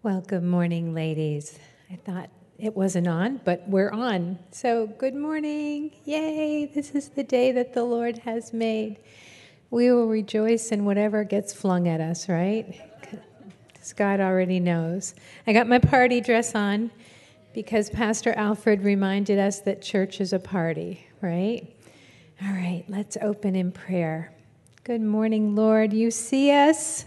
Well, good morning, ladies. I thought it wasn't on, but we're on. So, good morning. Yay, this is the day that the Lord has made. We will rejoice in whatever gets flung at us, right? Because God already knows. I got my party dress on because Pastor Alfred reminded us that church is a party, right? All right, let's open in prayer. Good morning, Lord. You see us.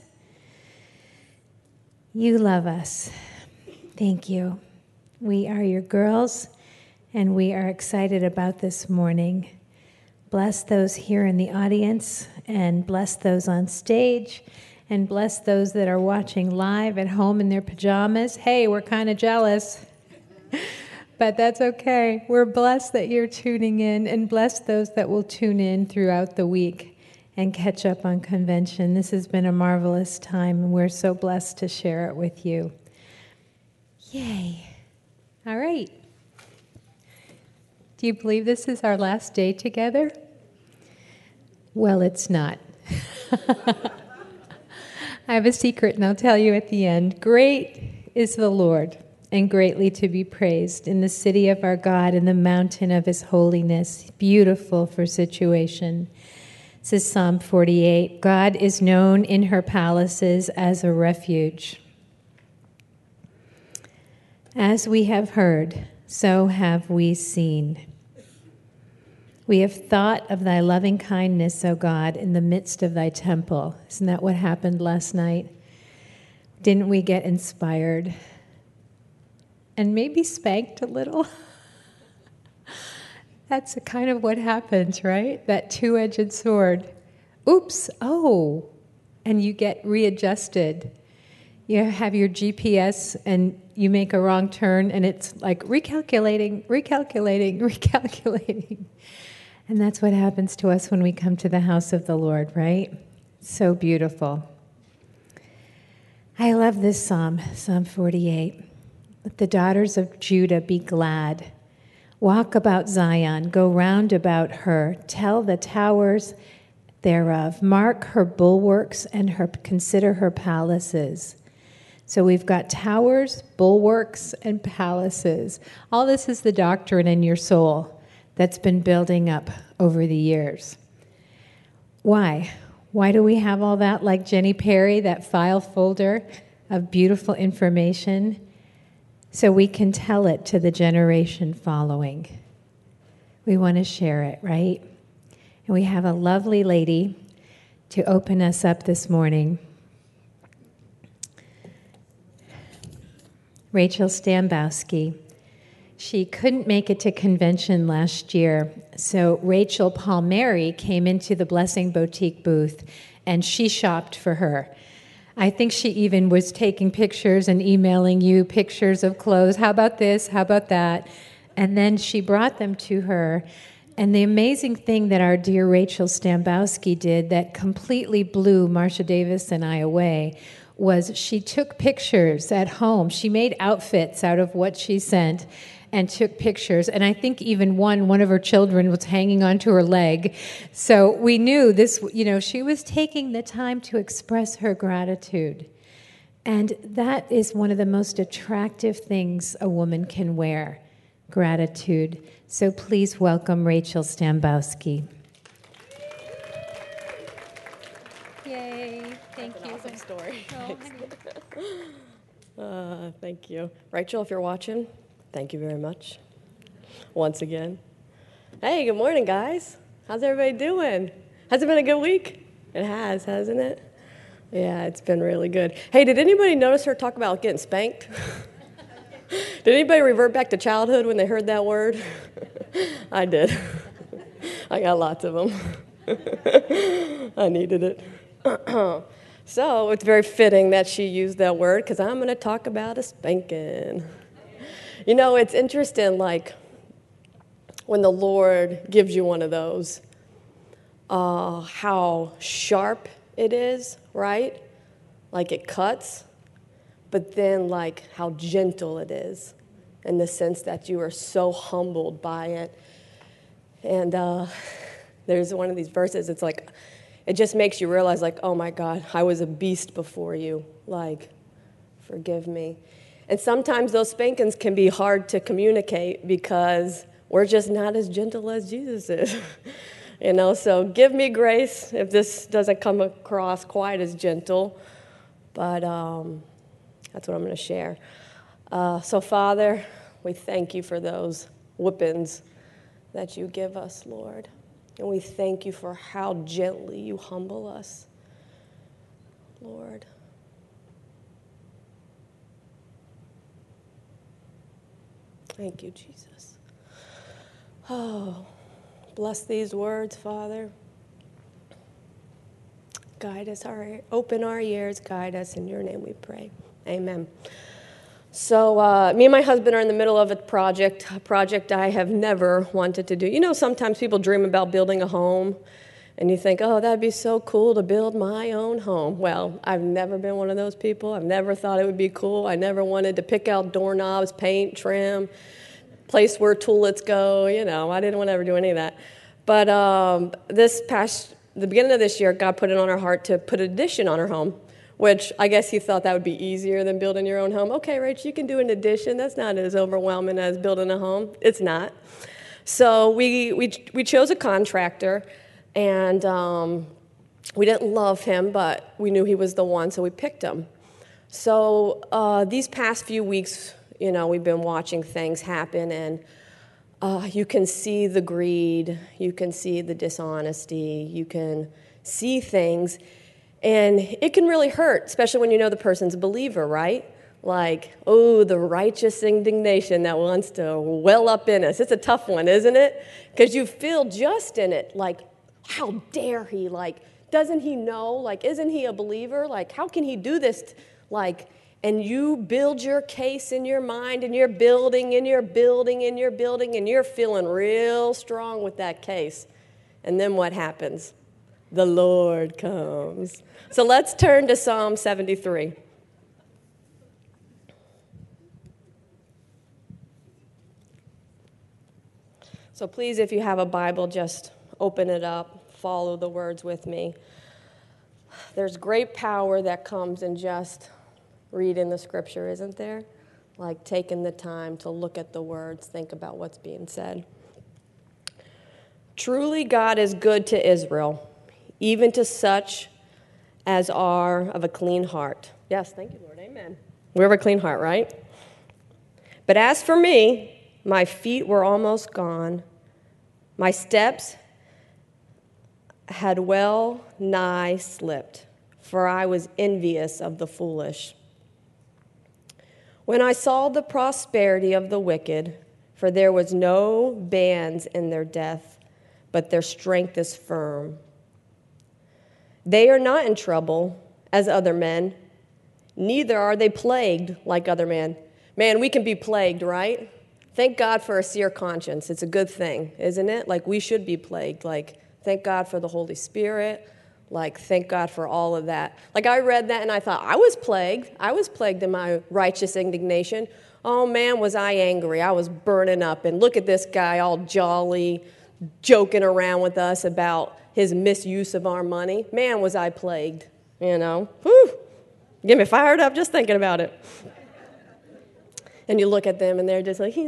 You love us. Thank you. We are your girls, and we are excited about this morning. Bless those here in the audience, and bless those on stage, and bless those that are watching live at home in their pajamas. Hey, we're kind of jealous, but that's okay. We're blessed that you're tuning in, and bless those that will tune in throughout the week and catch up on convention. This has been a marvelous time, and we're so blessed to share it with you. Yay. All right. Do you believe this is our last day together? Well, it's not. I have a secret, and I'll tell you at the end. Great is the Lord, and greatly to be praised in the city of our God, in the mountain of his holiness, beautiful for situation. This is Psalm 48. God is known in her palaces as a refuge. As we have heard, so have we seen. We have thought of thy loving kindness, O God, in the midst of thy temple. Isn't that what happened last night? Didn't we get inspired? And maybe spanked a little? That's kind of what happens, right? That two-edged sword. Oops, oh, and you get readjusted. You have your GPS and you make a wrong turn and it's like recalculating. And that's what happens to us when we come to the house of the Lord, right? So beautiful. I love this psalm, Psalm 48. Let the daughters of Judah be glad. Walk about Zion, go round about her, tell the towers thereof, mark her bulwarks and consider her palaces. So we've got towers, bulwarks, and palaces. All this is the doctrine in your soul that's been building up over the years. Why? Why do we have all that, like Jenny Perry, that file folder of beautiful information? So we can tell it to the generation following. We want to share it, right? And we have a lovely lady to open us up this morning. Rachel Stambowski. She couldn't make it to convention last year, so Rachel Palmieri came into the Blessing Boutique booth, and she shopped for her. I think she even was taking pictures and emailing you pictures of clothes. How about this? How about that? And then she brought them to her. And the amazing thing that our dear Rachel Stambowski did that completely blew Marcia Davis and I away was she took pictures at home. She made outfits out of what she sent and took pictures. And I think even one of her children was hanging onto her leg. So we knew this, she was taking the time to express her gratitude. And that is one of the most attractive things a woman can wear, gratitude. So please welcome Rachel Stambowski. Yay, thank you. That's an awesome story. Oh, thank you. Rachel, if you're watching, thank you very much. Once again. Hey, good morning, guys. How's everybody doing? Has it been a good week? It has, hasn't it? Yeah, it's been really good. Hey, did anybody notice her talk about getting spanked? Did anybody revert back to childhood when they heard that word? I did. I got lots of them. I needed it. So it's very fitting that she used that word because I'm going to talk about a spanking. It's interesting, like, when the Lord gives you one of those, how sharp it is, right? Like it cuts, but then, like, how gentle it is in the sense that you are so humbled by it. And there's one of these verses, it's like, it just makes you realize, like, oh, my God, I was a beast before you. Like, forgive me. And sometimes those spankings can be hard to communicate because we're just not as gentle as Jesus is. So give me grace if this doesn't come across quite as gentle. But that's what I'm going to share. So, Father, we thank you for those whippings that you give us, Lord. And we thank you for how gently you humble us, Lord. Thank you, Jesus. Oh, bless these words, Father. Guide us, open our ears, guide us. In your name we pray. Amen. So me and my husband are in the middle of a project I have never wanted to do. Sometimes people dream about building a home, and you think, oh, that'd be so cool to build my own home. Well, I've never been one of those people. I've never thought it would be cool. I never wanted to pick out doorknobs, paint, trim, place where toilets go. I didn't want to ever do any of that. But the beginning of this year, God put it on our heart to put an addition on our home, which I guess he thought that would be easier than building your own home. Okay, Rach, you can do an addition. That's not as overwhelming as building a home. It's not. So we chose a contractor, and we didn't love him, but we knew he was the one, so we picked him. So these past few weeks, we've been watching things happen, and you can see the greed, you can see the dishonesty, you can see things. And it can really hurt, especially when you know the person's a believer, right? Like, oh, the righteous indignation that wants to well up in us. It's a tough one, isn't it? Because you feel just in it, like, how dare he? Like, doesn't he know? Like, isn't he a believer? Like, how can he do this? Like, and you build your case in your mind, and you're building, and you're building, and you're building, and you're feeling real strong with that case. And then what happens? The Lord comes. So let's turn to Psalm 73. So please, if you have a Bible, just open it up, follow the words with me. There's great power that comes in just reading the scripture, isn't there? Like taking the time to look at the words, think about what's being said. Truly, God is good to Israel, even to such as are of a clean heart. Yes, thank you, Lord. Amen. We have a clean heart, right? But as for me, my feet were almost gone. My steps had well nigh slipped, for I was envious of the foolish. When I saw the prosperity of the wicked, for there was no bands in their death, but their strength is firm. They are not in trouble as other men, neither are they plagued like other men. Man, we can be plagued, right? Thank God for a seer conscience. It's a good thing, isn't it? Like, we should be plagued. Like, thank God for the Holy Spirit. Like, thank God for all of that. Like, I read that and I thought, I was plagued. I was plagued in my righteous indignation. Oh, man, was I angry. I was burning up. And look at this guy all jolly, joking around with us about his misuse of our money. Man, was I plagued, Whew. Get me fired up just thinking about it. And you look at them and they're just like,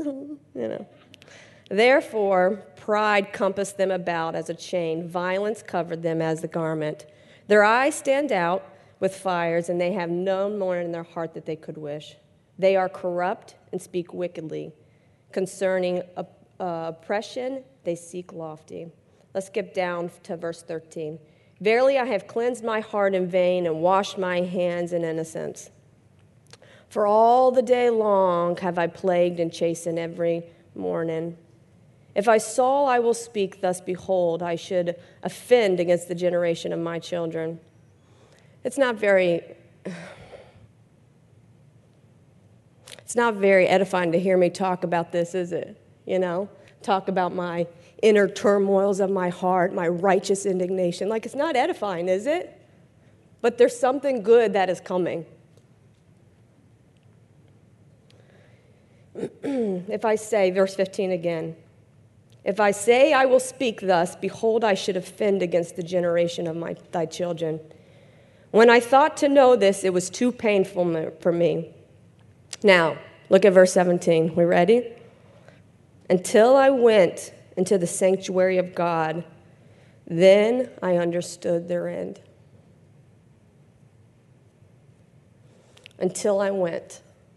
Therefore, pride compassed them about as a chain. Violence covered them as the garment. Their eyes stand out with fires, and they have no more in their heart that they could wish. They are corrupt and speak wickedly. Concerning oppression, they seek lofty. Let's skip down to verse 13. Verily, I have cleansed my heart in vain and washed my hands in innocence. For all the day long have I plagued and chastened every morning. If I saw, I will speak, thus behold, I should offend against the generation of my children. It's not very edifying to hear me talk about this, is it? Talk about my inner turmoils of my heart, my righteous indignation. Like, it's not edifying, is it? But there's something good that is coming. If I say, verse 15 again, if I say I will speak thus, behold, I should offend against the generation of thy children. When I thought to know this, it was too painful for me. Now, look at verse 17. We ready? Until I went into the sanctuary of God, then I understood their end. Until I went.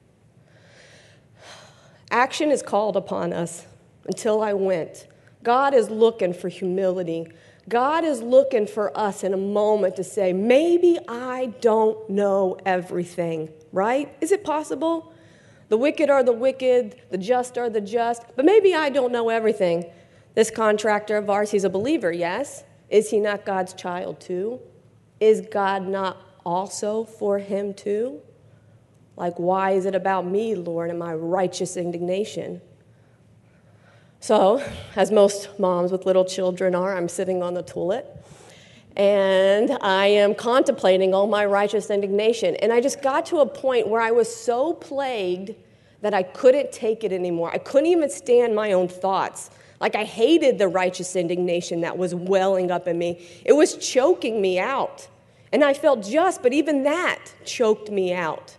Action is called upon us. Until I went. God is looking for humility. God is looking for us in a moment to say, maybe I don't know everything, right? Is it possible? The wicked are the wicked, the just are the just, but maybe I don't know everything. This contractor of ours, he's a believer, yes? Is he not God's child too? Is God not also for him too? Like, why is it about me, Lord, and my righteous indignation? So, as most moms with little children are, I'm sitting on the toilet, and I am contemplating all my righteous indignation. And I just got to a point where I was so plagued that I couldn't take it anymore. I couldn't even stand my own thoughts. Like, I hated the righteous indignation that was welling up in me. It was choking me out. And I felt just, but even that choked me out.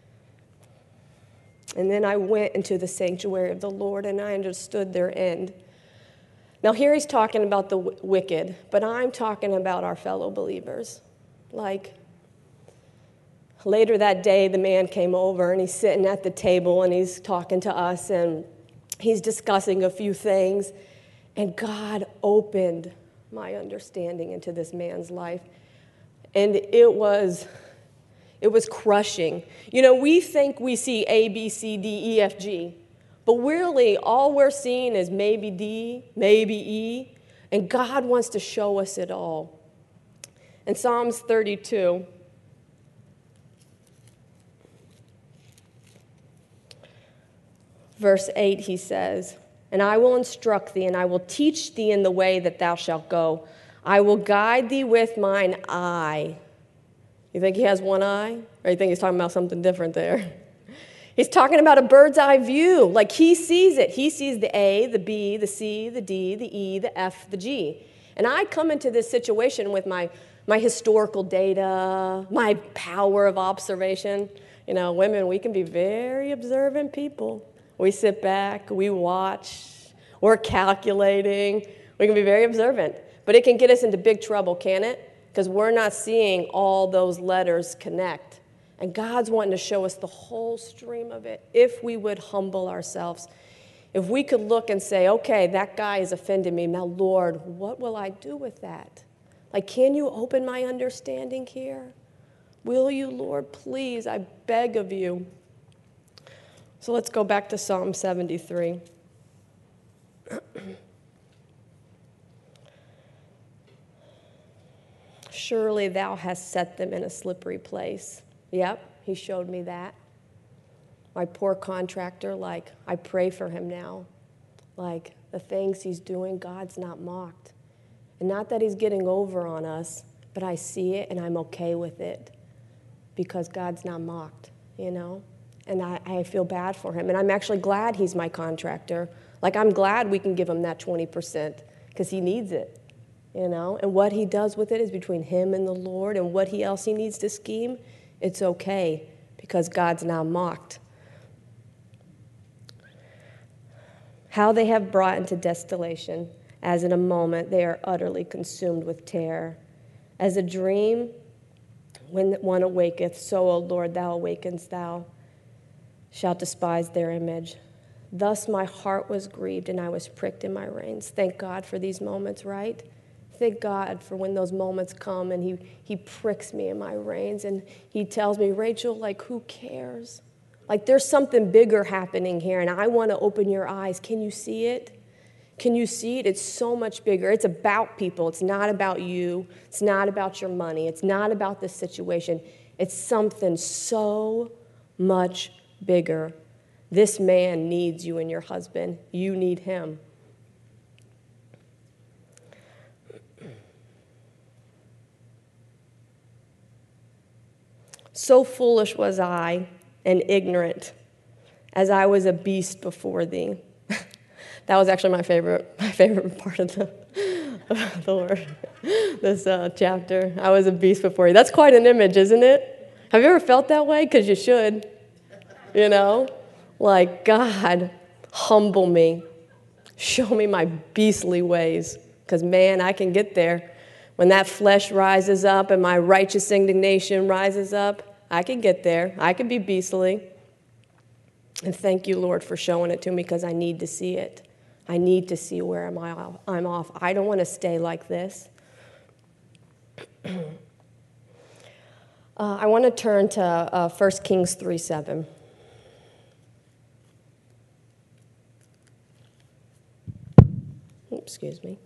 And then I went into the sanctuary of the Lord, and I understood their end. Now, here he's talking about the wicked, but I'm talking about our fellow believers. Like, later that day, the man came over, and he's sitting at the table, and he's talking to us, and he's discussing a few things. And God opened my understanding into this man's life. And it was crushing. You know, we think we see A, B, C, D, E, F, G. But really, all we're seeing is maybe D, maybe E. And God wants to show us it all. In Psalms 32, verse 8, he says, "And I will instruct thee, and I will teach thee in the way that thou shalt go. I will guide thee with mine eye." You think he has one eye? Or you think he's talking about something different there? He's talking about a bird's eye view. Like, he sees it. He sees the A, the B, the C, the D, the E, the F, the G. And I come into this situation with my historical data, my power of observation. You know, women, we can be very observant people. We sit back, we watch, we're calculating. We can be very observant. But it can get us into big trouble, can't it? Because we're not seeing all those letters connect. And God's wanting to show us the whole stream of it if we would humble ourselves. If we could look and say, okay, that guy has offended me. Now, Lord, what will I do with that? Like, can you open my understanding here? Will you, Lord, please? I beg of you. So let's go back to Psalm 73. Surely thou hast set them in a slippery place. Yep, he showed me that. My poor contractor, like, I pray for him now. Like, the things he's doing, God's not mocked. And not that he's getting over on us, but I see it and I'm okay with it because God's not mocked, you know? And I feel bad for him. And I'm actually glad he's my contractor. Like, I'm glad we can give him that 20% because he needs it. You know, and what he does with it is between him and the Lord, and what else he needs to scheme, it's okay because God's not mocked. How they have brought into desolation, as in a moment they are utterly consumed with terror. As a dream, when one awaketh, so, O Lord, thou awakenest thou, shalt despise their image. Thus my heart was grieved, and I was pricked in my reins. Thank God for these moments, right? Thank God for when those moments come and he pricks me in my reins and he tells me, Rachel, like, who cares? Like, there's something bigger happening here and I want to open your eyes. Can you see it? Can you see it? It's so much bigger. It's about people. It's not about you. It's not about your money. It's not about this situation. It's something so much bigger. This man needs you and your husband. You need him. So foolish was I and ignorant, as I was a beast before thee. That was actually my favorite part of the Lord, this chapter. I was a beast before you. That's quite an image, isn't it? Have you ever felt that way? Because you should. You know? Like, God, humble me. Show me my beastly ways. Because, man, I can get there. When that flesh rises up and my righteous indignation rises up, I can get there. I can be beastly. And thank you, Lord, for showing it to me because I need to see it. I need to see where I'm off. I don't want to stay like this. I want to turn to 1 Kings 3:7. Excuse me.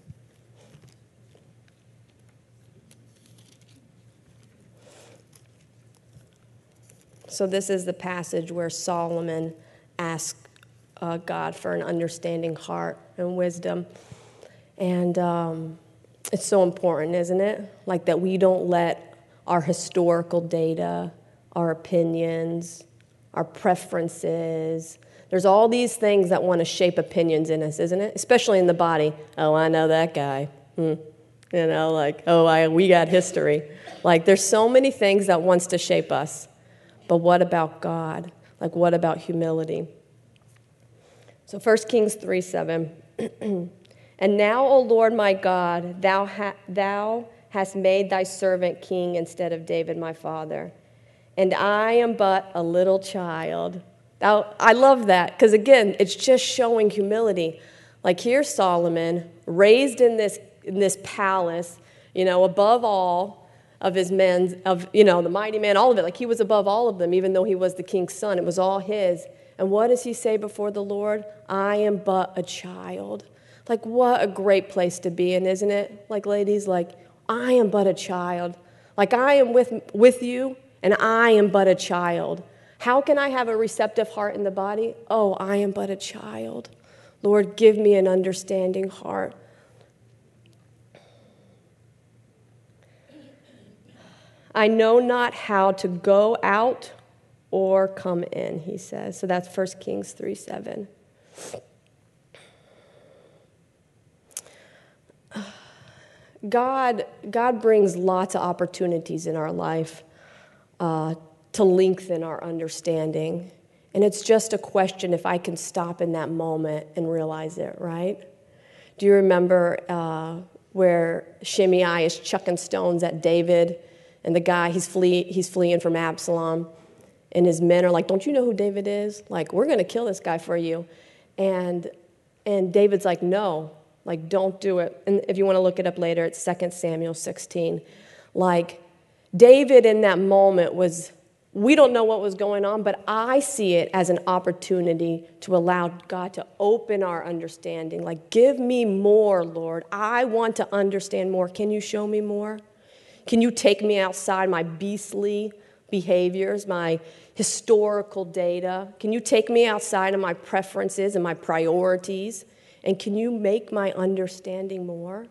So this is the passage where Solomon asked God for an understanding heart and wisdom. And it's so important, isn't it? Like that we don't let our historical data, our opinions, our preferences, there's all these things that want to shape opinions in us, isn't it? Especially in the body. Oh, I know that guy. You know, like, we got history. Like there's so many things that wants to shape us. But what about God? Like, what about humility? So 1 Kings 3:7. And now, O Lord my God, thou hast made thy servant king instead of David my father. And I am but a little child. I love that, because again, it's just showing humility. Like here's Solomon, raised in this palace, above all of his men, the mighty men, all of it. Like he was above all of them, even though he was the king's son. It was all his. And what does he say before the Lord? I am but a child. Like what a great place to be in, isn't it? Like ladies, like I am but a child. Like I am with you, and I am but a child. How can I have a receptive heart in the body? Oh, I am but a child. Lord, give me an understanding heart. I know not how to go out or come in, he says. So that's 1 Kings 3:7. God brings lots of opportunities in our life to lengthen our understanding. And it's just a question if I can stop in that moment and realize it, right? Do you remember where Shimei is chucking stones at David? And the guy, he's fleeing from Absalom. And his men are like, don't you know who David is? Like, we're going to kill this guy for you. And David's like, no, like, don't do it. And if you want to look it up later, it's 2 Samuel 16. Like, David in that moment we don't know what was going on, but I see it as an opportunity to allow God to open our understanding. Like, give me more, Lord. I want to understand more. Can you show me more? Can you take me outside my beastly behaviors, my historical data? Can you take me outside of my preferences and my priorities? And can you make my understanding more?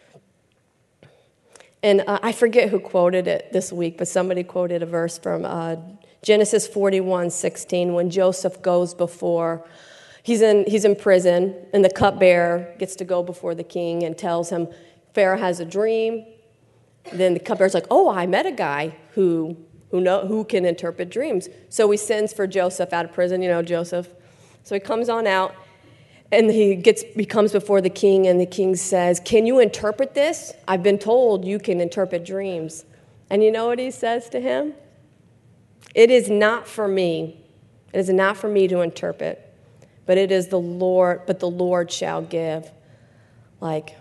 And I forget who quoted it this week, but somebody quoted a verse from Genesis 41:16 when Joseph goes before, he's in prison, and the cupbearer gets to go before the king and tells him, Pharaoh has a dream. Then the cupbearer's like, oh, I met a guy who can interpret dreams. So he sends for Joseph out of prison, Joseph. So he comes on out, and he comes before the king, and the king says, can you interpret this? I've been told you can interpret dreams. And you know what he says to him? It is not for me. It is not for me to interpret, but it is the Lord, but the Lord shall give. Like,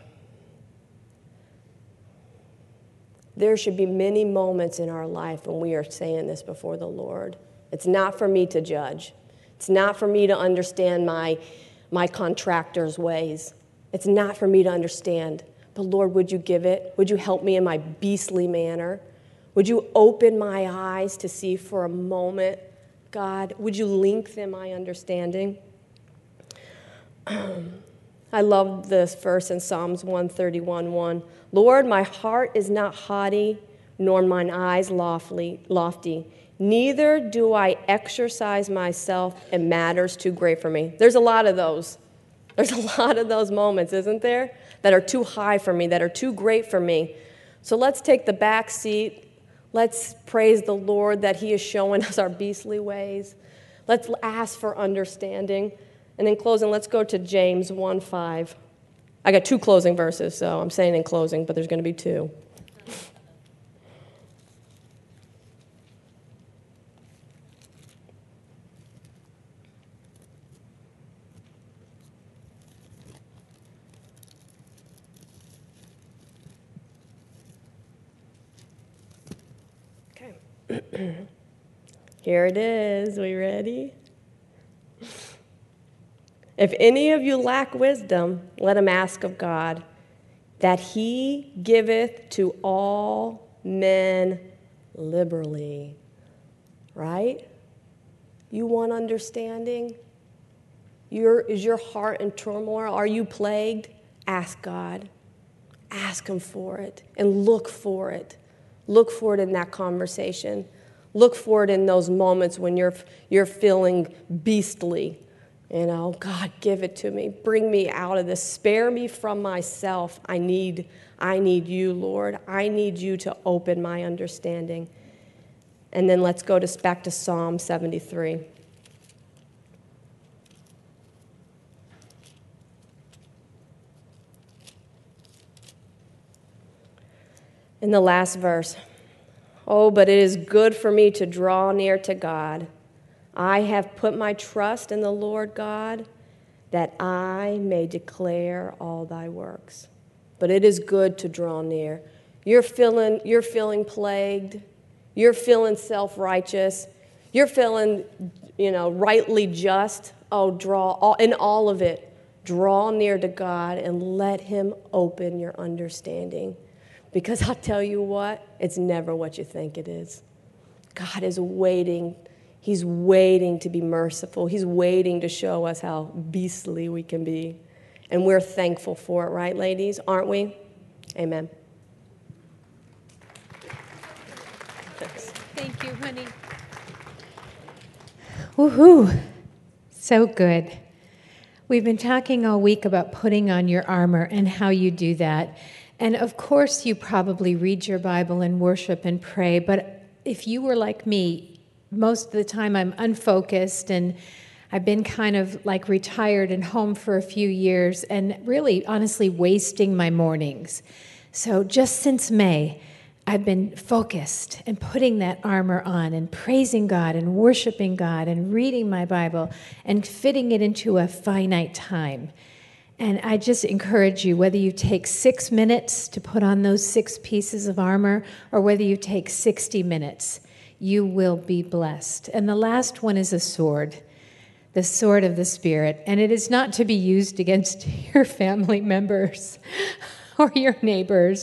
there should be many moments in our life when we are saying this before the Lord. It's not for me to judge. It's not for me to understand my contractor's ways. It's not for me to understand. But Lord, would you give it? Would you help me in my beastly manner? Would you open my eyes to see for a moment? God, would you lengthen my understanding? I love this verse in Psalms 131:1. Lord, my heart is not haughty, nor mine eyes lofty. Neither do I exercise myself in matters too great for me. There's a lot of those. There's a lot of those moments, isn't there, that are too high for me, that are too great for me. So let's take the back seat. Let's praise the Lord that he is showing us our beastly ways. Let's ask for understanding. And in closing, let's go to James 1:5. I got 2 closing verses, so I'm saying in closing, but there's going to be 2. Okay. Here it is. We ready? If any of you lack wisdom, let him ask of God, that he giveth to all men liberally. Right? You want understanding? Is your heart in turmoil? Are you plagued? Ask God. Ask him for it and look for it. Look for it in that conversation. Look for it in those moments when you're feeling beastly. You know, God, give it to me. Bring me out of this. Spare me from myself. I need you, Lord. I need you to open my understanding. And then let's go back to Psalm 73. In the last verse, oh, but it is good for me to draw near to God. I have put my trust in the Lord God, that I may declare all thy works. But it is good to draw near. You're feeling plagued. You're feeling self-righteous. You're feeling, rightly just. Oh, in all of it, draw near to God and let him open your understanding. Because I'll tell you what, it's never what you think it is. God is waiting. He's waiting to be merciful. He's waiting to show us how beastly we can be. And we're thankful for it, right, ladies? Aren't we? Amen. Thank you, honey. Woohoo. So good. We've been talking all week about putting on your armor and how you do that. And of course, you probably read your Bible and worship and pray. But if you were like me, most of the time I'm unfocused, and I've been kind of like retired and home for a few years and really, honestly, wasting my mornings. So just since May, I've been focused and putting that armor on and praising God and worshiping God and reading my Bible and fitting it into a finite time. And I just encourage you, whether you take 6 minutes to put on those 6 pieces of armor or whether you take 60 minutes, you will be blessed. And the last one is a sword, the sword of the Spirit. And it is not to be used against your family members or your neighbors.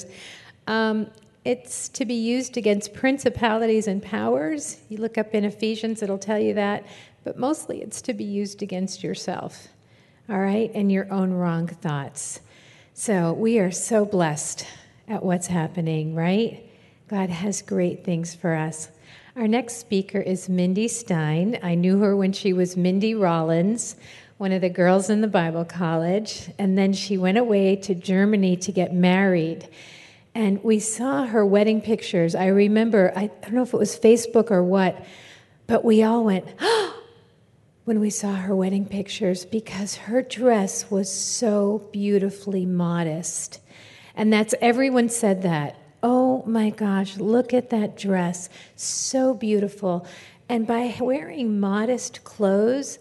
It's to be used against principalities and powers. You look up in Ephesians, it'll tell you that. But mostly it's to be used against yourself. All right, and your own wrong thoughts. So we are so blessed at what's happening, right? God has great things for us. Our next speaker is Mindy Stein. I knew her when she was Mindy Rollins, one of the girls in the Bible college, and then she went away to Germany to get married. And we saw her wedding pictures. I remember, I don't know if it was Facebook or what, but we all went, oh, when we saw her wedding pictures, because her dress was so beautifully modest. And everyone said that. Oh my gosh, look at that dress. So beautiful. And by wearing modest clothes,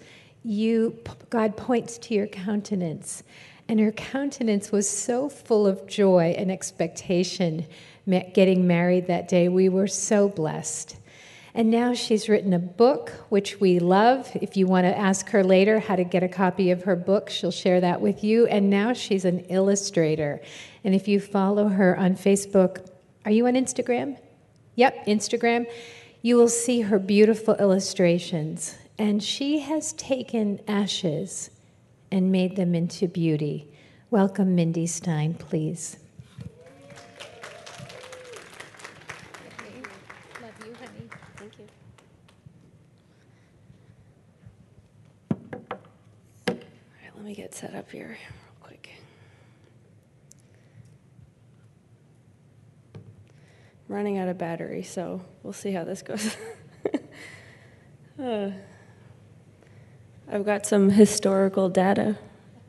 God points to your countenance. And her countenance was so full of joy and expectation getting married that day. We were so blessed. And now she's written a book, which we love. If you want to ask her later how to get a copy of her book, she'll share that with you. And now she's an illustrator. And if you follow her on Facebook, are you on Instagram? Yep, Instagram. You will see her beautiful illustrations. And she has taken ashes and made them into beauty. Welcome, Mindy Stein, please. me get set up here real quick. I'm running out of battery, so we'll see how this goes. I've got some historical data.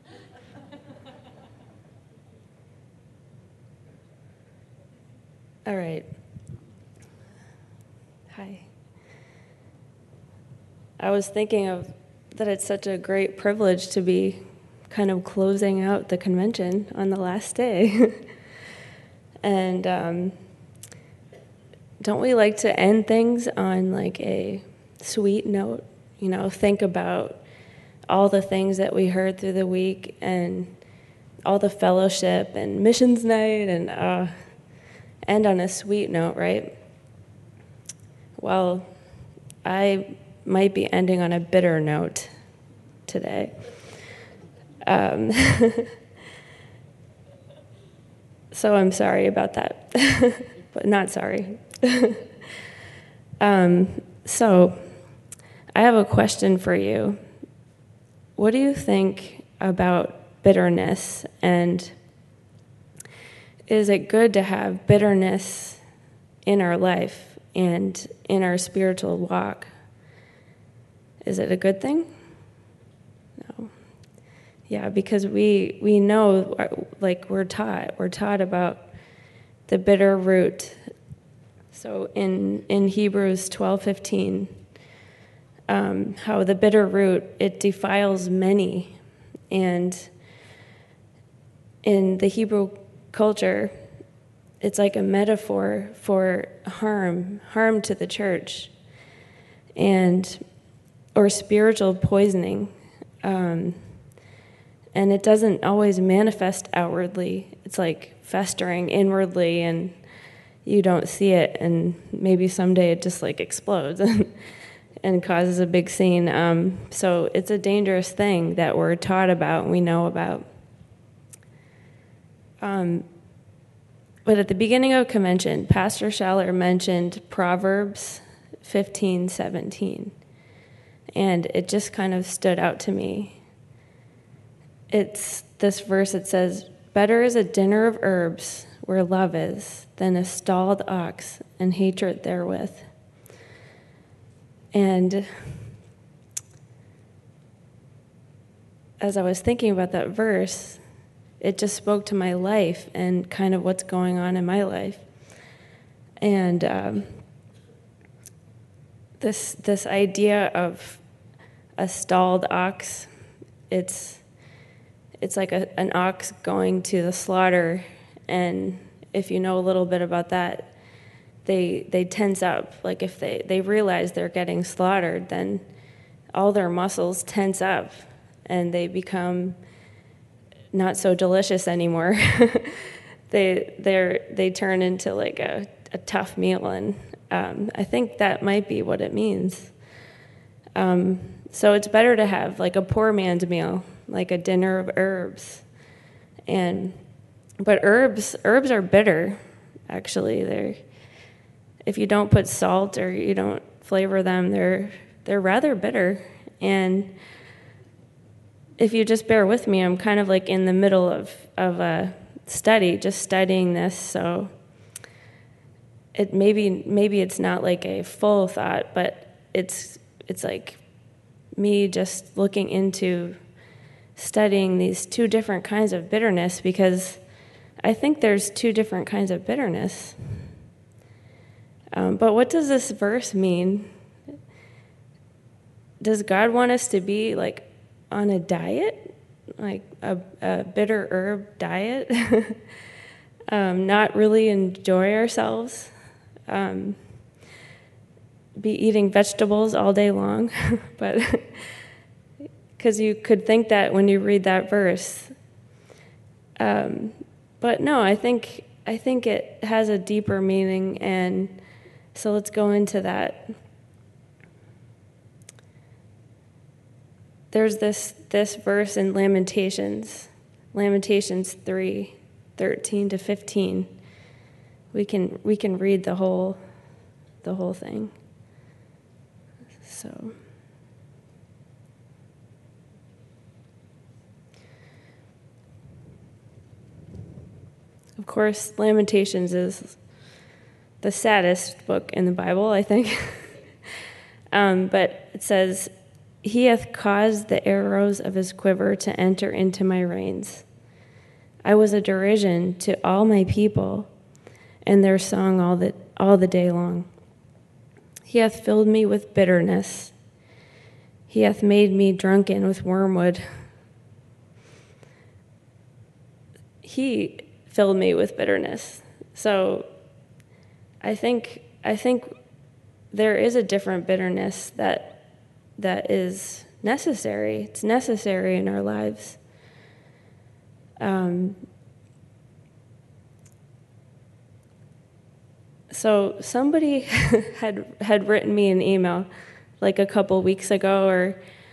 All right. Hi. I was thinking of that it's such a great privilege to be kind of closing out the convention on the last day. And don't we like to end things on like a sweet note? You know, think about all the things that we heard through the week and all the fellowship and missions night and end on a sweet note, right? Well, I might be ending on a bitter note today. So I'm sorry about that, but not sorry. So I have a question for you. What do you think about bitterness, and is it good to have bitterness in our life and in our spiritual walk? Is it a good thing? No. Yeah, because we know, like we're taught about the bitter root. So in Hebrews 12:15, how the bitter root, it defiles many. And in the Hebrew culture, it's like a metaphor for harm to the church, or spiritual poisoning. And it doesn't always manifest outwardly. It's like festering inwardly, and you don't see it, and maybe someday it just like explodes and causes a big scene. So it's a dangerous thing that we're taught about and we know about. But at the beginning of convention, Pastor Schaller mentioned Proverbs 15:17, and it just kind of stood out to me. It's this verse. It says, "Better is a dinner of herbs where love is than a stalled ox and hatred therewith." And as I was thinking about that verse, it just spoke to my life and kind of what's going on in my life. And this idea of a stalled ox, it's like an ox going to the slaughter, and if you know a little bit about that, they tense up. Like if they realize they're getting slaughtered, then all their muscles tense up and they become not so delicious anymore. They turn into like a tough meal, and I think that might be what it means. So it's better to have like a poor man's meal, like a dinner of herbs. But herbs are bitter, actually. If you don't put salt or you don't flavor them, they're rather bitter. And if you just bear with me, I'm kind of like in the middle of a study, just studying this, so it maybe it's not like a full thought, but it's like me just looking into studying these two different kinds of bitterness, because I think there's two different kinds of bitterness. But what does this verse mean? Does God want us to be like on a diet, like a bitter herb diet? Not really enjoy ourselves? Be eating vegetables all day long? But because you could think that when you read that verse. But no, I think it has a deeper meaning, and so let's go into that. There's this verse in Lamentations 3:13-15. We can read the whole thing. So course, Lamentations is the saddest book in the Bible, I think. But it says, "He hath caused the arrows of his quiver to enter into my reins. I was a derision to all my people, and their song all the day long. He hath filled me with bitterness. He hath made me drunken with wormwood." He filled me with bitterness. So I think there is a different bitterness that is necessary. It's necessary in our lives. So somebody had written me an email like a couple weeks ago or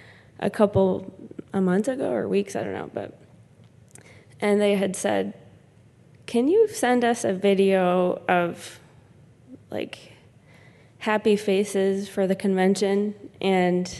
a month ago or weeks, I don't know, and they had said, "Can you send us a video of like happy faces for the convention and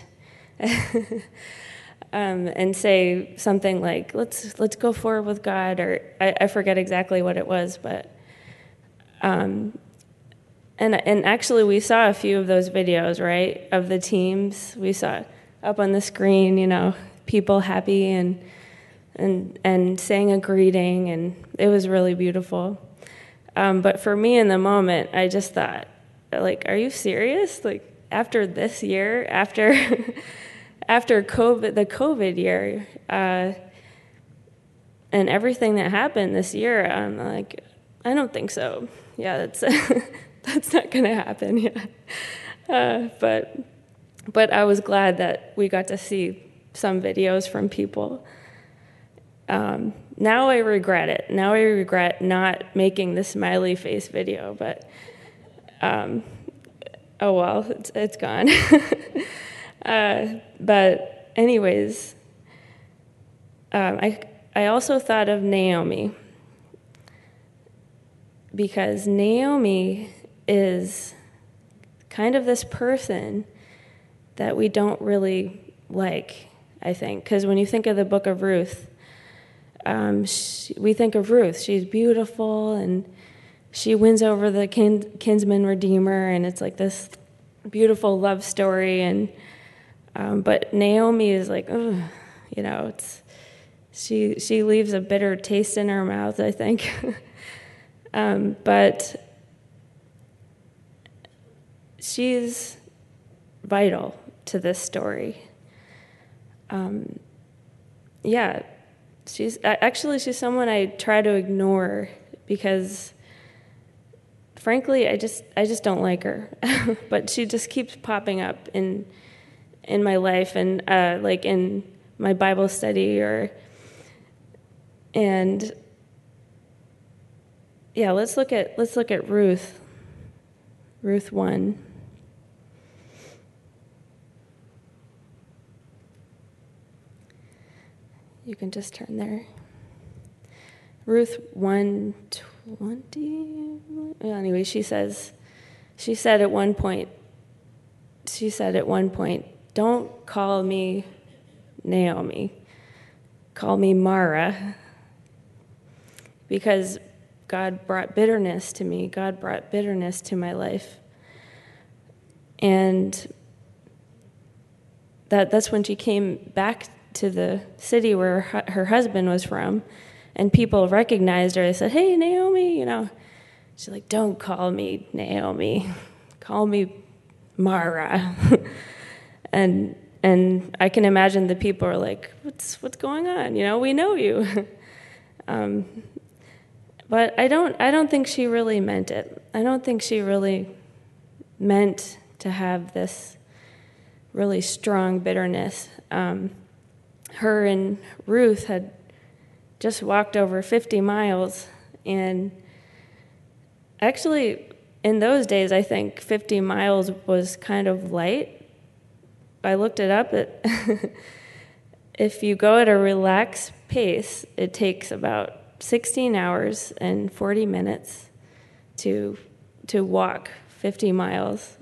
and say something like, let's go forward with God," or I forget exactly what it was, but and actually we saw a few of those videos, right, of the teams. We saw up on the screen, people happy and saying a greeting, and it was really beautiful. But for me in the moment, I just thought, like, are you serious? Like, after this year, after COVID, the COVID year, and everything that happened this year, I'm like, I don't think so. Yeah, that's that's not going to happen. Yeah, but I was glad that we got to see some videos from people. Now I regret it. Now I regret not making the smiley face video, but oh well, it's gone. But anyways, I also thought of Naomi, because Naomi is kind of this person that we don't really like, I think, because when you think of the book of Ruth, we think of Ruth. She's beautiful, and she wins over the kinsman redeemer, and it's like this beautiful love story. And but Naomi is like, ugh, she leaves a bitter taste in her mouth, I think. But she's vital to this story. Yeah. She's someone I try to ignore because, frankly, I just don't like her. But she just keeps popping up in my life, and like in my Bible study, and yeah. Let's look at Ruth 1. You can just turn there. Ruth 1:20. Anyway, she said at one point, "Don't call me Naomi, call me Mara, because God brought bitterness to me. God brought bitterness to my life." And that's when she came back to the city where her husband was from, and people recognized her. They said, "Hey, Naomi," She's like, "Don't call me Naomi, call me Mara." and I can imagine the people are like, "What's going on? We know you." But I don't think she really meant it. I don't think she really meant to have this really strong bitterness. Her and Ruth had just walked over 50 miles, and actually, in those days, I think 50 miles was kind of light. I looked it up. If you go at a relaxed pace, it takes about 16 hours and 40 minutes to walk 50 miles.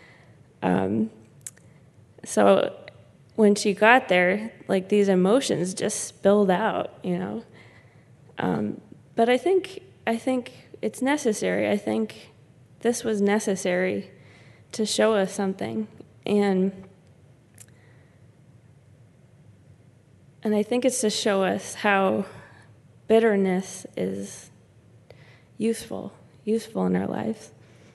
So when she got there, like, these emotions just spilled out, But I think it's necessary. I think this was necessary to show us something. And I think it's to show us how bitterness is useful in our lives.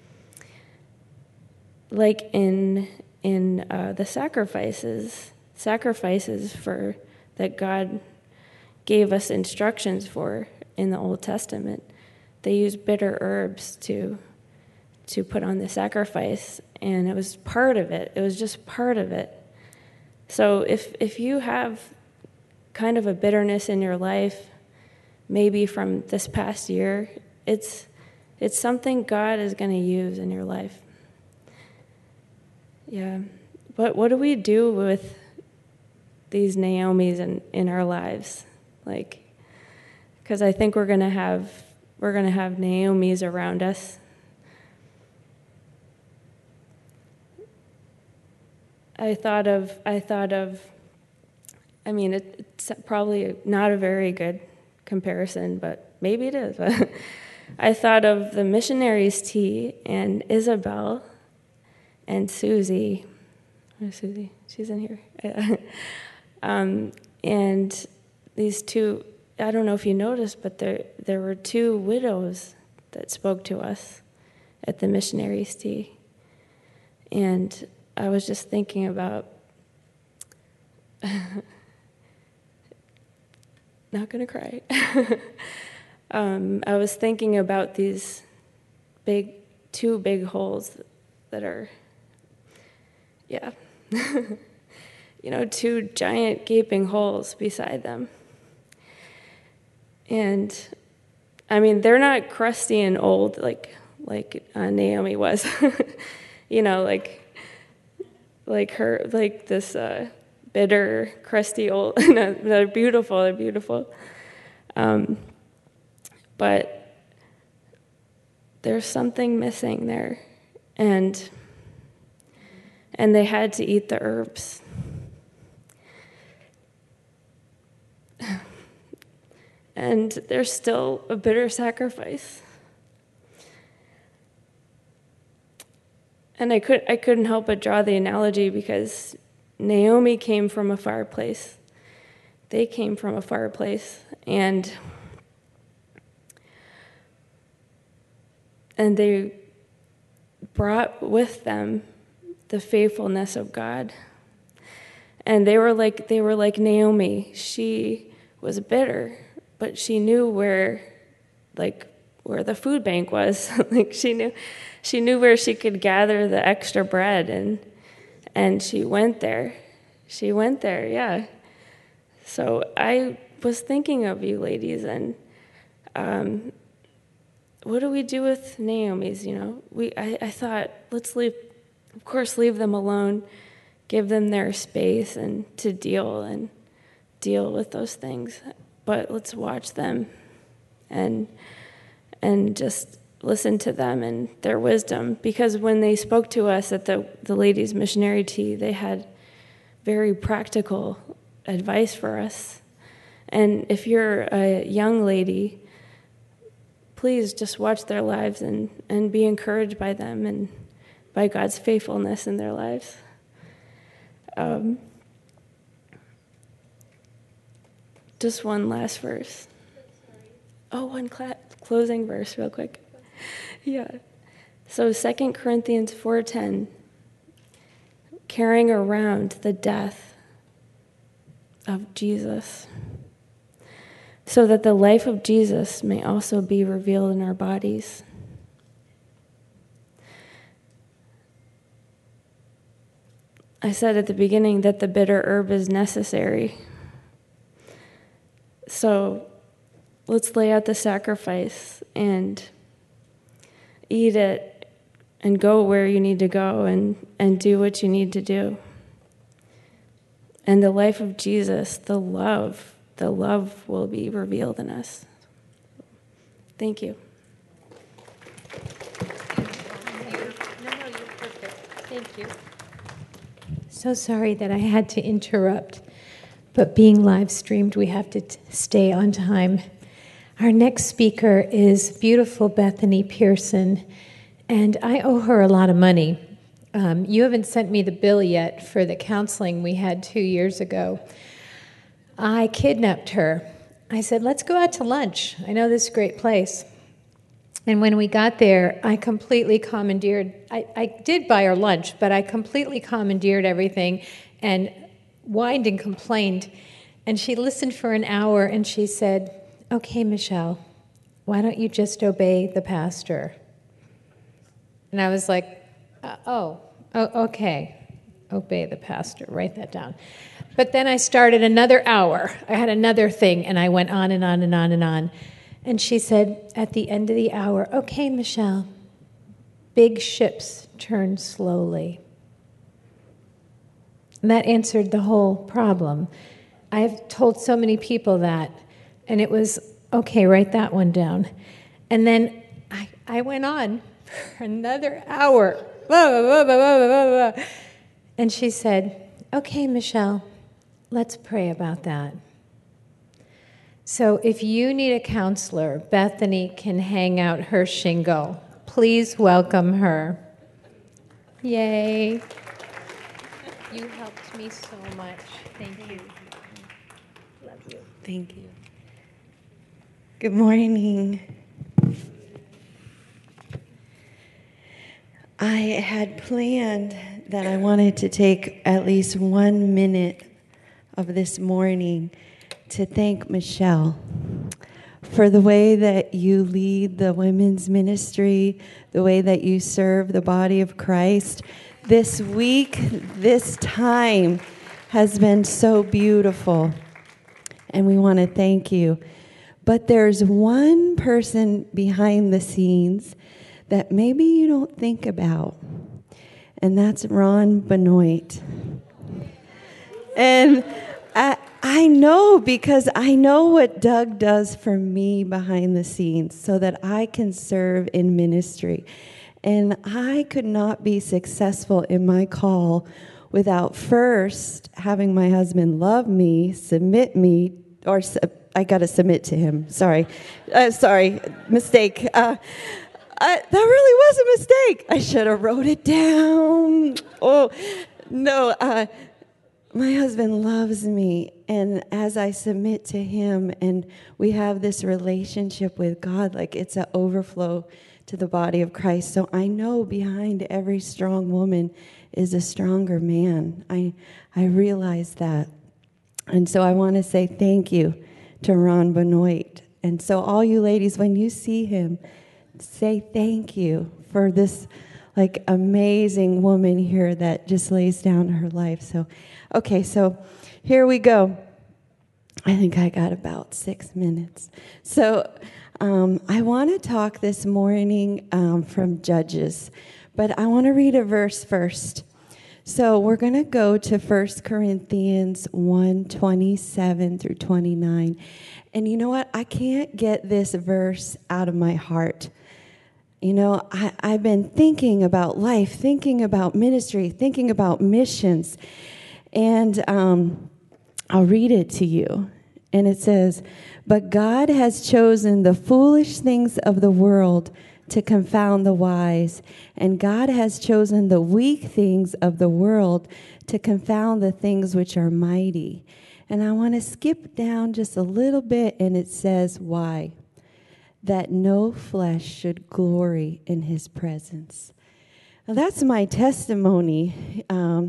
Like in the sacrifices for that God gave us instructions for in the Old Testament, they used bitter herbs to put on the sacrifice, and it was part of it. It was just part of it. So if you have kind of a bitterness in your life, maybe from this past year, it's something God is going to use in your life. Yeah. But what do we do with these Naomis in our lives? Like, because I think we're gonna have Naomis around us. I thought of. I mean, it's probably not a very good comparison, but maybe it is. I thought of the missionaries' tea and Isabel and Susie. Where's Susie? She's in here. And these two, I don't know if you noticed, but there were two widows that spoke to us at the missionaries' tea. And I was just thinking about, not going to cry. I was thinking about these two big holes that are, two giant gaping holes beside them. And I mean, they're not crusty and old like Naomi was, like her, like this bitter, crusty old. No, they're beautiful. But there's something missing there, and they had to eat the herbs. And there's still a bitter sacrifice. And I couldn't help but draw the analogy because Naomi came from a far place. They came from a far place, and they brought with them the faithfulness of God. And they were like Naomi. She was bitter, but she knew where the food bank was. Like she knew where she could gather the extra bread, and she went there. Yeah. So I was thinking of you ladies, and what do we do with Naomi's? I thought, let's leave them alone, give them their space and to deal with those things. But let's watch them and just listen to them and their wisdom. Because when they spoke to us at the ladies' missionary tea, they had very practical advice for us. And if you're a young lady, please just watch their lives and be encouraged by them and by God's faithfulness in their lives. Just one last verse. Oh, one closing verse real quick. Yeah. So 2 Corinthians 4:10, carrying around the death of Jesus, so that the life of Jesus may also be revealed in our bodies. I said at the beginning that the bitter herb is necessary. So let's lay out the sacrifice and eat it and go where you need to go and do what you need to do. And the life of Jesus, the love will be revealed in us. Thank you. You're perfect. Thank you. So sorry that I had to interrupt, but being live streamed, we have to stay on time. Our next speaker is beautiful Bethany Pearson, and I owe her a lot of money. You haven't sent me the bill yet for the counseling we had 2 years ago. I kidnapped her. I said, let's go out to lunch. I know this great place. And when we got there, I completely commandeered, I did buy her lunch, but I completely commandeered everything and whined and complained. And she listened for an hour and she said, okay, Michelle, why don't you just obey the pastor? And I was like, okay, obey the pastor, write that down. But then I started another hour. I had another thing, and I went on and on and on and on. And she said at the end of the hour, okay, Michelle, big ships turn slowly. And that answered the whole problem. I've told so many people that, and it was, okay, write that one down. And then I went on for another hour. Blah, blah, blah, blah, blah, blah. And she said, okay, Michelle, let's pray about that. So if you need a counselor, Bethany can hang out her shingle. Please welcome her. Yay. You helped me so much. Thank you. Love you. Thank you. Good morning. I had planned that I wanted to take at least 1 minute of this morning to thank Michelle for the way that you lead the women's ministry, the way that you serve the body of Christ. This week, this time has been so beautiful, and we want to thank you. But there's one person behind the scenes that maybe you don't think about, and that's Ron Benoit. And I know, because I know what Doug does for me behind the scenes so that I can serve in ministry. And I could not be successful in my call without first having my husband love me, submit me, or I got to submit to him. Sorry, mistake. That really was a mistake. I should have wrote it down. Oh, no. My husband loves me, and as I submit to him and we have this relationship with God, like it's an overflow to the body of Christ. So I know behind every strong woman is a stronger man. I realize that. And so I want to say thank you to Ron Benoit. And so all you ladies, when you see him, say thank you for this like amazing woman here that just lays down her life. So, okay, so here we go. I think I got about 6 minutes. So I want to talk this morning from Judges, but I want to read a verse first. So we're going to go to 1 Corinthians 1:27 through 29. And you know what? I can't get this verse out of my heart. You know, I've been thinking about life, thinking about ministry, thinking about missions. And I'll read it to you. And it says, "But God has chosen the foolish things of the world to confound the wise, and God has chosen the weak things of the world to confound the things which are mighty." And I want to skip down just a little bit, and it says, why? That no flesh should glory in his presence. Now, that's my testimony.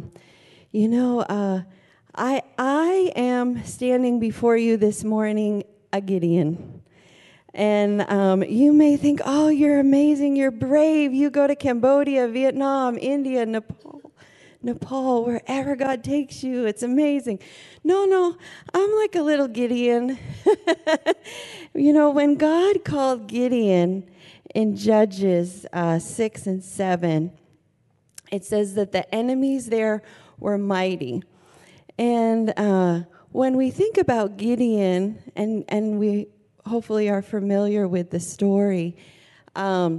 I am standing before you this morning a Gideon. And you may think, oh, you're amazing, you're brave. You go to Cambodia, Vietnam, India, Nepal, wherever God takes you. It's amazing. No, I'm like a little Gideon. When God called Gideon in Judges 6 and 7, it says that the enemies there were mighty. And when we think about Gideon, and we hopefully are familiar with the story, where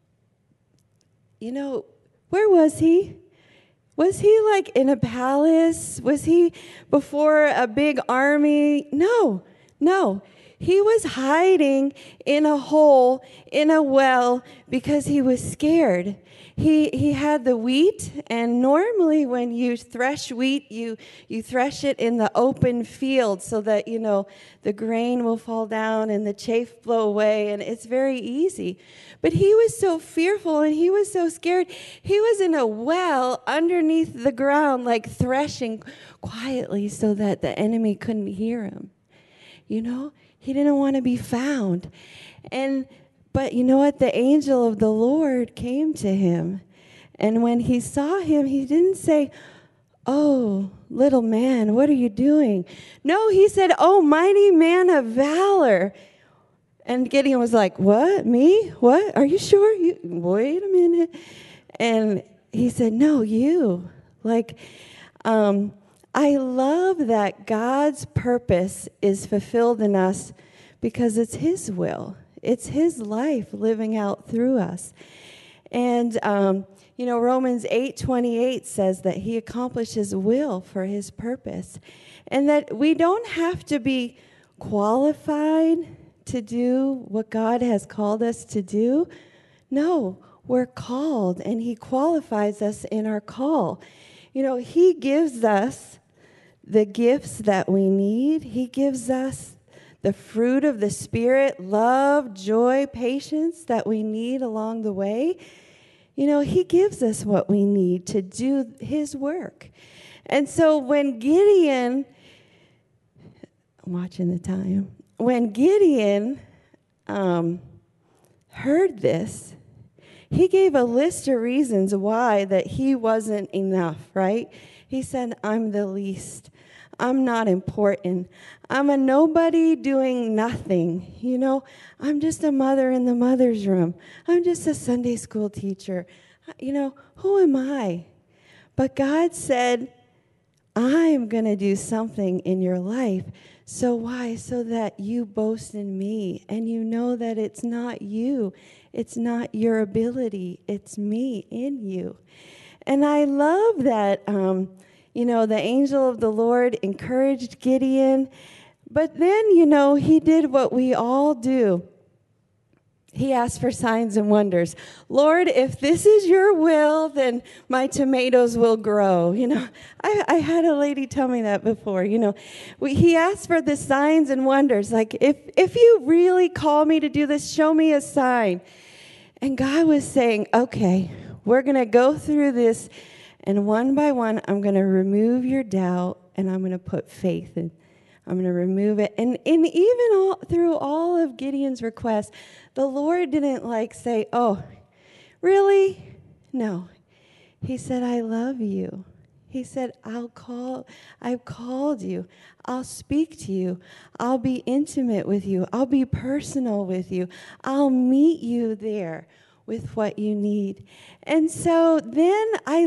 was he? Was he like in a palace? Was he before a big army? No. He was hiding in a hole, in a well, because he was scared. He had the wheat, and normally when you thresh wheat, you thresh it in the open field so that, the grain will fall down and the chaff blow away, and it's very easy. But he was so fearful and he was so scared. He was in a well underneath the ground, like threshing quietly so that the enemy couldn't hear him. He didn't want to be found. But you know what? The angel of the Lord came to him. And when he saw him, he didn't say, "Oh, little man, what are you doing?" No, he said, "Oh, mighty man of valor." And Gideon was like, "What? Me? What? Are you sure? Wait a minute." And he said, "No, you." I love that God's purpose is fulfilled in us because it's his will. It's his life living out through us. And, Romans 8:28 says that he accomplished his will for his purpose. And that we don't have to be qualified to do what God has called us to do. No, we're called, and he qualifies us in our call. He gives us the gifts that we need. He gives us the fruit of the Spirit, love, joy, patience that we need along the way. He gives us what we need to do his work. And so when Gideon, I'm watching the time, when Gideon heard this, he gave a list of reasons why that he wasn't enough, right? He said, "I'm the least. I'm not important. I'm a nobody doing nothing. I'm just a mother in the mother's room. I'm just a Sunday school teacher. Who am I?" But God said, "I'm going to do something in your life." So why? So that you boast in me and you know that it's not you. It's not your ability. It's me in you. And I love that, the angel of the Lord encouraged Gideon. But then, he did what we all do. He asked for signs and wonders. "Lord, if this is your will, then my tomatoes will grow." I had a lady tell me that before. He asked for the signs and wonders. Like, if you really call me to do this, show me a sign. And God was saying, "Okay, we're going to go through this, and one by one, I'm going to remove your doubt, and I'm going to put faith in. I'm going to remove it." And even through all of Gideon's requests, the Lord didn't say, "Oh, really?" No. He said, "I love you." He said, I've called you. I'll speak to you. I'll be intimate with you. I'll be personal with you. I'll meet you there with what you need. And so then I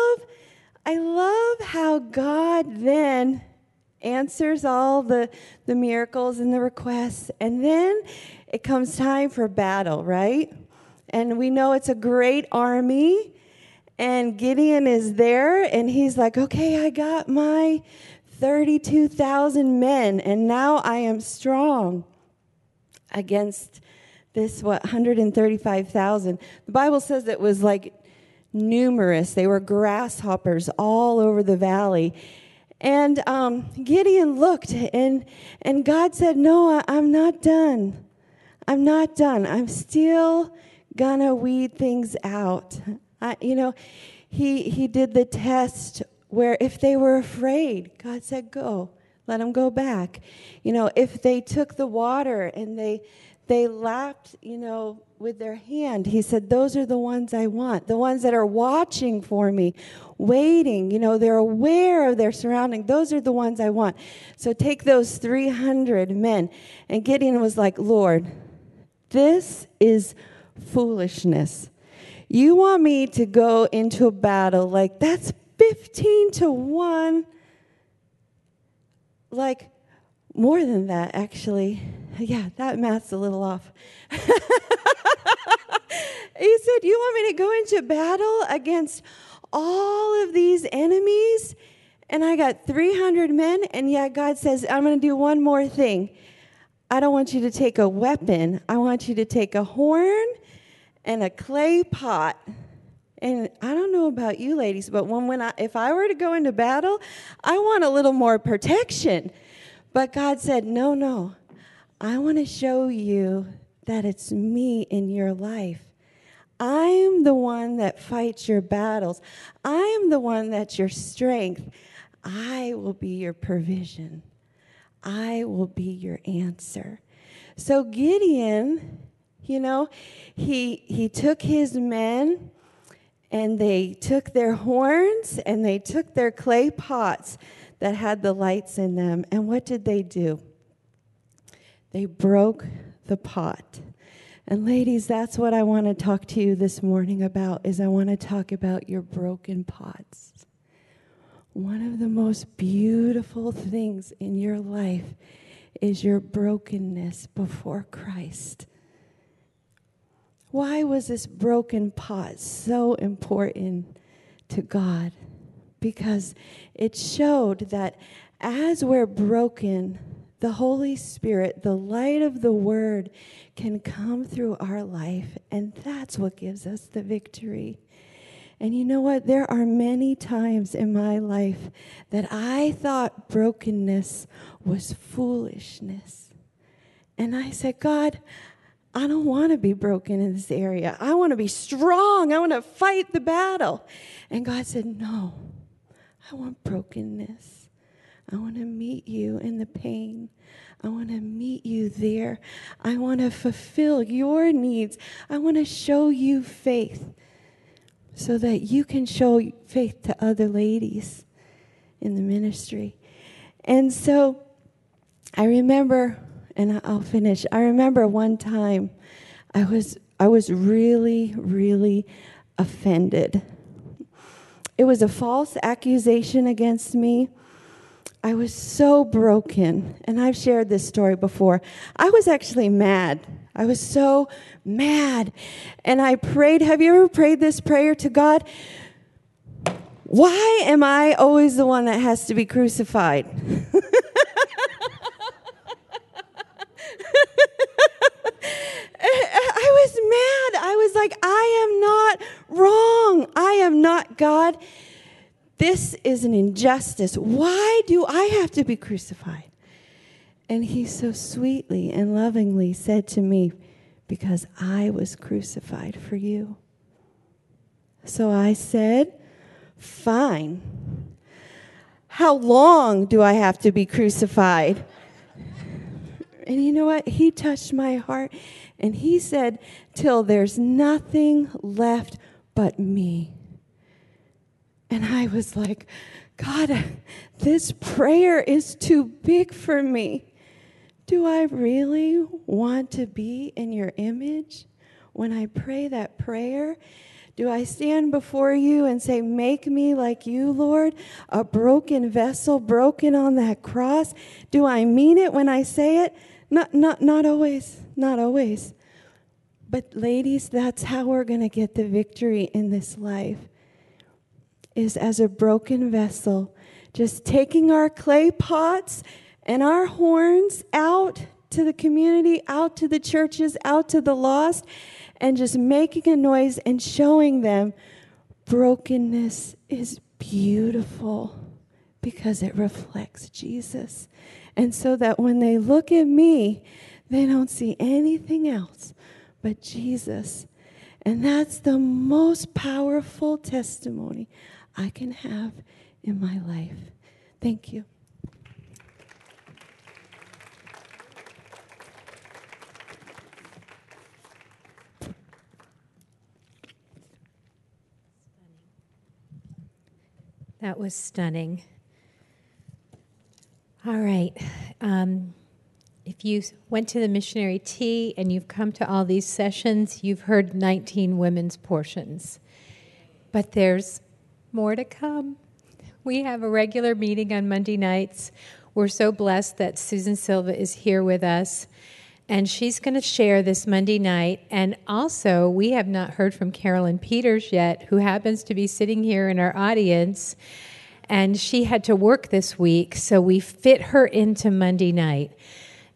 love how God then answers all the miracles and the requests. And then it comes time for battle, right? And we know it's a great army. And Gideon is there, and he's like, "Okay, I got my 32,000 men, and now I am strong against this, 135,000. The Bible says it was numerous. They were grasshoppers all over the valley. And Gideon looked, and God said, "No, I'm not done. I'm not done. I'm still gonna weed things out." He did the test where if they were afraid, God said, "Go, let them go back." If they took the water and they lapped, with their hand, he said, "Those are the ones I want, the ones that are watching for me, waiting, they're aware of their surrounding. Those are the ones I want. So take those 300 men." And Gideon was like, "Lord, this is foolishness. You want me to go into a battle that's 15-1, more than that, actually. Yeah, that math's a little off." He said, "You want me to go into battle against all of these enemies? And I got 300 men, and God says, I'm going to do one more thing. I don't want you to take a weapon. I want you to take a horn and a clay pot. And I don't know about you ladies, but if I were to go into battle, I want a little more protection. But God said, no, I want to show you that it's me in your life. I'm the one that fights your battles. I'm the one that's your strength. I will be your provision. I will be your answer. So Gideon, he took his men, and they took their horns, and they took their clay pots that had the lights in them. And what did they do? They broke the pot. And ladies, that's what I want to talk to you this morning about, is I want to talk about your broken pots. One of the most beautiful things in your life is your brokenness before Christ. Why was this broken pot so important to God? Because it showed that as we're broken, the Holy Spirit, the light of the Word, can come through our life, and that's what gives us the victory. And you know what? There are many times in my life that I thought brokenness was foolishness. And I said, God, I don't want to be broken in this area. I want to be strong. I want to fight the battle. And God said, no, I want brokenness. I want to meet you in the pain. I want to meet you there. I want to fulfill your needs. I want to show you faith so that you can show faith to other ladies in the ministry. And so I remember, and I'll finish, I remember one time I was really, really offended. It was a false accusation against me. I was so broken, and I've shared this story before. I was actually mad. I was so mad. And I prayed. Have you ever prayed this prayer to God? Why am I always the one that has to be crucified? I was mad. I was like, I am not wrong. I am not God. This is an injustice. Why do I have to be crucified? And he so sweetly and lovingly said to me, because I was crucified for you. So I said, fine. How long do I have to be crucified? And you know what? He touched my heart, and he said, till there's nothing left but me. And I was like, God, this prayer is too big for me. Do I really want to be in your image when I pray that prayer? Do I stand before you and say, make me like you, Lord, a broken vessel, broken on that cross? Do I mean it when I say it? Not always, not always. But ladies, that's how we're going to get the victory in this life, is as a broken vessel, just taking our clay pots and our horns out to the community, out to the churches, out to the lost, and just making a noise and showing them brokenness is beautiful because it reflects Jesus. And so that when they look at me, they don't see anything else but Jesus. And that's the most powerful testimony I can have in my life. Thank you. That was stunning. All right. If you went to the missionary tea and you've come to all these sessions, you've heard 19 women's portions. But there's more to come. We have a regular meeting on Monday nights. We're so blessed that Susan Silva is here with us, and she's going to share this Monday night. And also, we have not heard from Carolyn Peters yet, who happens to be sitting here in our audience, and she had to work this week, so we fit her into Monday night.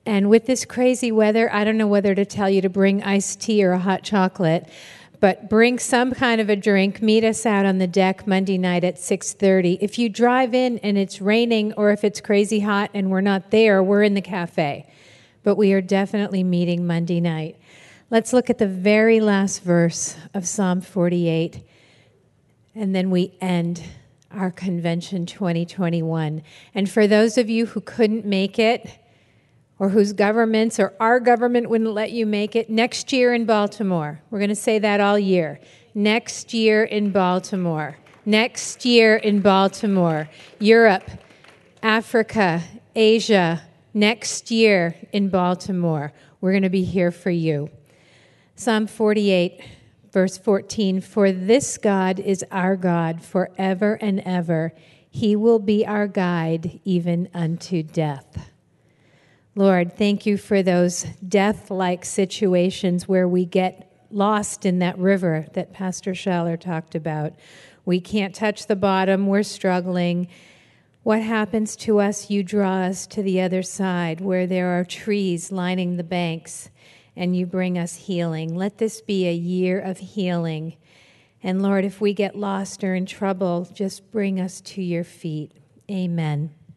And with this crazy weather, I don't know whether to tell you to bring iced tea or a hot chocolate, but bring some kind of a drink. Meet us out on the deck Monday night at 6:30. If you drive in and it's raining or if it's crazy hot and we're not there, we're in the cafe. But we are definitely meeting Monday night. Let's look at the very last verse of Psalm 48, and then we end our convention 2021. And for those of you who couldn't make it, or whose governments or our government wouldn't let you make it, next year in Baltimore. We're going to say that all year. Next year in Baltimore. Next year in Baltimore. Europe, Africa, Asia, next year in Baltimore. We're going to be here for you. Psalm 48, verse 14, for this God is our God forever and ever. He will be our guide even unto death. Lord, thank you for those death-like situations where we get lost in that river that Pastor Schaller talked about. We can't touch the bottom. We're struggling. What happens to us? You draw us to the other side where there are trees lining the banks, and you bring us healing. Let this be a year of healing. And Lord, if we get lost or in trouble, just bring us to your feet. Amen.